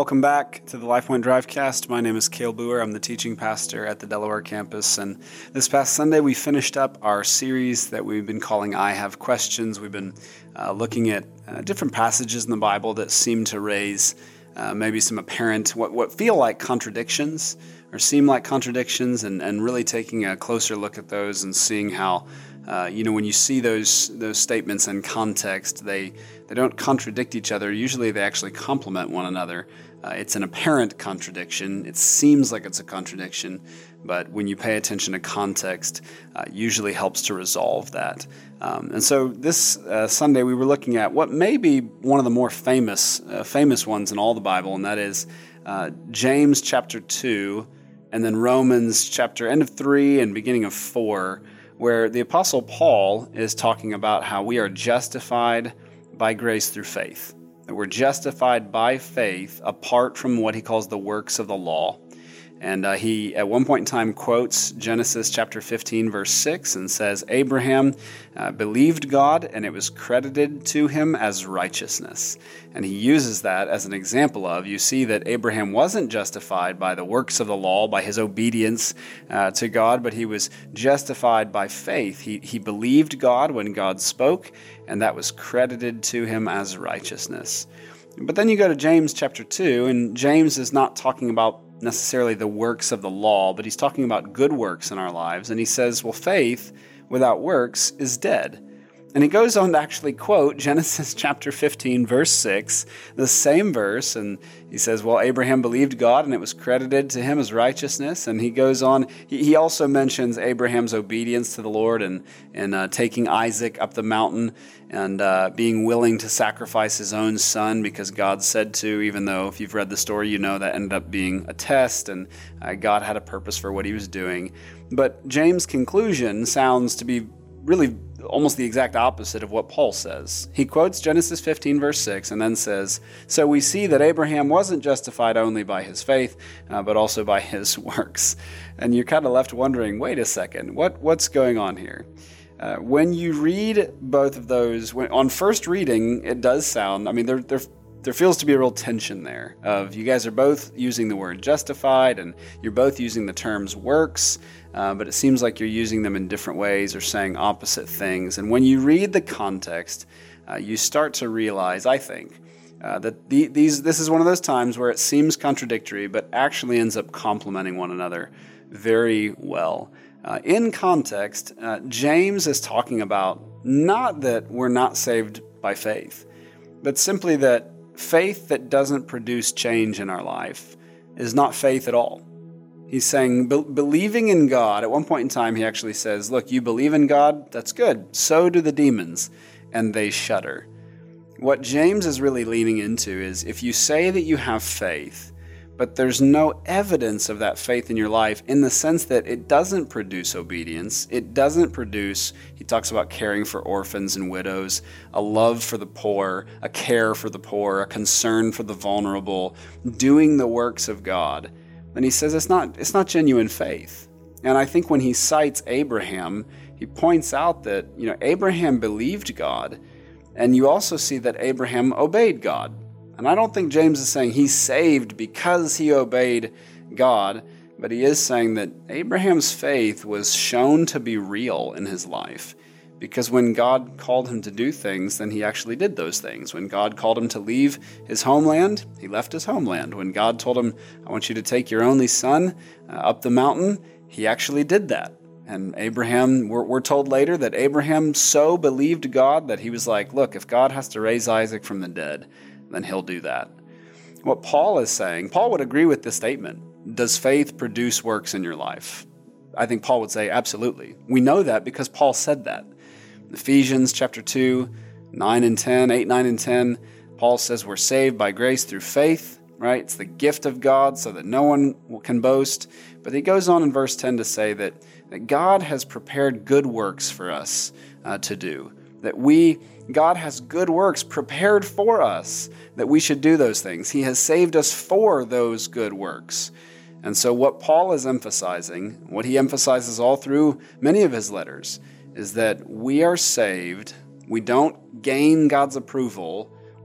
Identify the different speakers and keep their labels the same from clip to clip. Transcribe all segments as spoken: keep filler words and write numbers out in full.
Speaker 1: welcome back to the LifePoint Drivecast. My name is Cale Boer. I'm the teaching pastor at the Delaware campus, and this past Sunday we finished up our series that we've been calling I Have Questions. We've been uh, looking at uh, different passages in the Bible that seem to raise uh, maybe some apparent, what, what feel like contradictions, or seem like contradictions, and, and really taking a closer look at those and seeing how Uh, you know, when you see those those statements in context, they they don't contradict each other. Usually they actually complement one another. Uh, it's an apparent contradiction. It seems like it's a contradiction, but when you pay attention to context, uh, usually helps to resolve that. Um, and so this uh, Sunday we were looking at what may be one of the more famous uh, famous ones in all the Bible, and that is uh, James chapter two, and then Romans chapter end of three and beginning of four, where the Apostle Paul is talking about how we are justified by grace through faith. That we're justified by faith apart from what he calls the works of the law. And uh, he, at one point in time, quotes Genesis chapter fifteen, verse six, and says, Abraham uh, believed God, and it was credited to him as righteousness. And he uses that as an example of, you see that Abraham wasn't justified by the works of the law, by his obedience uh, to God, but he was justified by faith. He, he believed God when God spoke, and that was credited to him as righteousness. But then you go to James chapter two, and James is not talking about necessarily the works of the law, but he's talking about good works in our lives. And he says, well, faith without works is dead. And he goes on to actually quote Genesis chapter fifteen, verse six, the same verse. And he says, well, Abraham believed God, and it was credited to him as righteousness. And he goes on, he, he also mentions Abraham's obedience to the Lord and, and uh, taking Isaac up the mountain and uh, being willing to sacrifice his own son because God said to, even though if you've read the story, you know that ended up being a test, and uh, God had a purpose for what he was doing. But James' conclusion sounds to be really almost the exact opposite of what Paul says. He quotes Genesis fifteen, verse six, and then says, so we see that Abraham wasn't justified only by his faith, uh, but also by his works. And you're kind of left wondering, wait a second, what, what's going on here? Uh, when you read both of those, when, on first reading, it does sound, I mean, there, there, there feels to be a real tension there of you guys are both using the word justified, and you're both using the terms works, uh, but it seems like you're using them in different ways or saying opposite things. And when you read the context, uh, you start to realize, I think, uh, that the, these this is one of those times where it seems contradictory, but actually ends up complementing one another very well. Uh, in context, uh, James is talking about not that we're not saved by faith, but simply that faith that doesn't produce change in our life is not faith at all. He's saying be- believing in God, at one point in time he actually says, look, you believe in God, that's good. So do the demons, and they shudder. What James is really leaning into is if you say that you have faith, but there's no evidence of that faith in your life in the sense that it doesn't produce obedience. It doesn't produce, he talks about caring for orphans and widows, a love for the poor, a care for the poor, a concern for the vulnerable, doing the works of God. And he says it's not, it's not genuine faith. And I think when he cites Abraham, he points out that, you know, Abraham believed God, and you also see that Abraham obeyed God. And I don't think James is saying he's saved because he obeyed God, but he is saying that Abraham's faith was shown to be real in his life. Because when God called him to do things, then he actually did those things. When God called him to leave his homeland, he left his homeland. When God told him, I want you to take your only son uh, up the mountain, he actually did that. And Abraham, we're, we're told later that Abraham so believed God that he was like, look, if God has to raise Isaac from the dead, then he'll do that. What Paul is saying, Paul would agree with this statement. Does faith produce works in your life? I think Paul would say absolutely. We know that because Paul said that. Ephesians chapter two, nine and ten, eight, nine, and ten, Paul says we're saved by grace through faith, right? It's the gift of God so that no one can boast. But he goes on in verse ten to say that, that God has prepared good works for us uh, to do. That we, God has good works prepared for us, that we should do those things. He has saved us for those good works. And so what Paul is emphasizing, what he emphasizes all through many of his letters, is that we are saved. We don't gain God's approval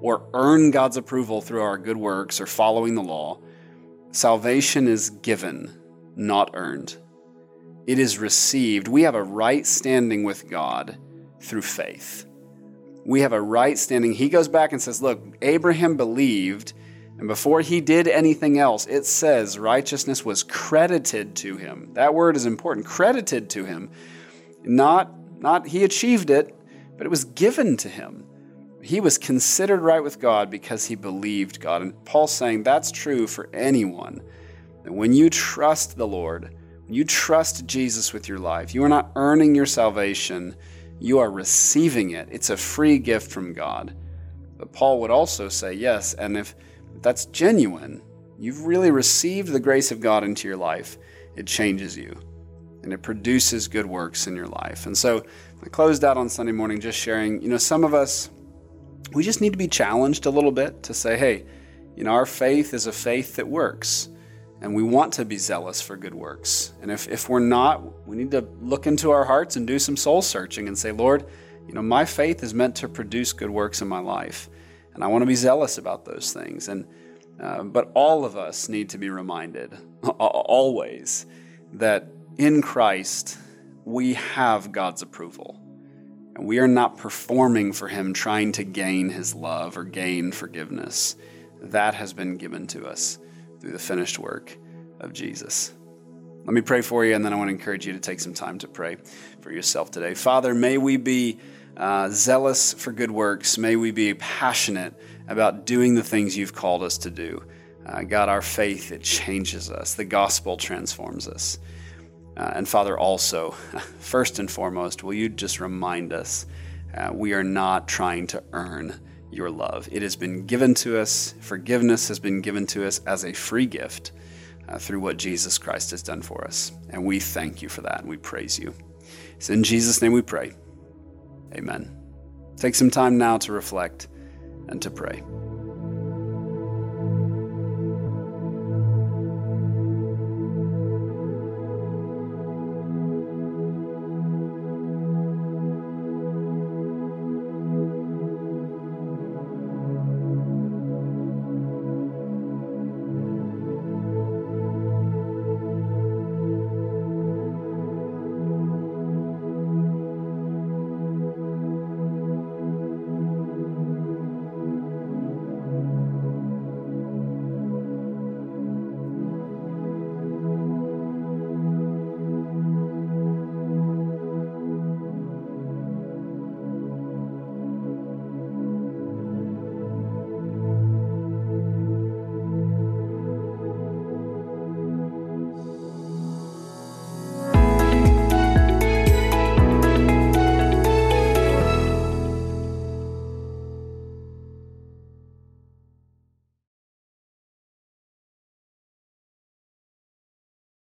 Speaker 1: or earn God's approval through our good works or following the law. Salvation is given, not earned. It is received. We have a right standing with God through faith. We have a right standing. He goes back and says, look, Abraham believed, and before he did anything else, it says righteousness was credited to him. That word is important, credited to him. Not, not he achieved it, but it was given to him. He was considered right with God because he believed God. And Paul's saying that's true for anyone. That when you trust the Lord, when you trust Jesus with your life, you are not earning your salvation, you are receiving it. It's a free gift from God. But Paul would also say, yes, and if that's genuine, you've really received the grace of God into your life, it changes you. And it produces good works in your life. And so I closed out on Sunday morning just sharing, you know, some of us, we just need to be challenged a little bit to say, hey, you know, our faith is a faith that works. And we want to be zealous for good works. And if, if we're not, we need to look into our hearts and do some soul searching and say, Lord, you know, my faith is meant to produce good works in my life. And I want to be zealous about those things. And uh, but all of us need to be reminded, always, that in Christ, we have God's approval. And we are not performing for him, trying to gain his love or gain forgiveness. That has been given to us through the finished work of Jesus. Let me pray for you, and then I want to encourage you to take some time to pray for yourself today. Father, may we be uh, zealous for good works. May we be passionate about doing the things you've called us to do. Uh, God, our faith, it changes us. The gospel transforms us. Uh, and Father, also, first and foremost, will you just remind us uh, we are not trying to earn your love. It has been given to us. Forgiveness has been given to us as a free gift uh, through what Jesus Christ has done for us. And we thank you for that, and we praise you. It's in Jesus' name we pray. Amen. Take some time now to reflect and to pray.